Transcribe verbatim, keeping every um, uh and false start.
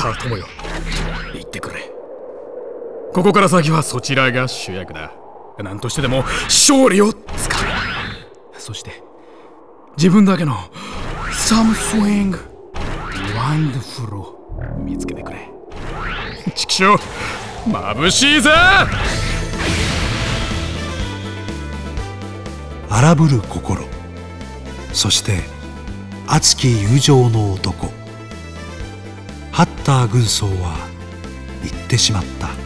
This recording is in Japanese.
さあ友よ、言ってくれ。ここから先はそちらが主役だ。何としてでも勝利をつかむ。そして自分だけのサムスイングワンダフルを見つけてくれ。ちくしょう、眩しいぜ。 荒ぶる心、そして熱き友情の男。ハッター軍曹は言ってしまった。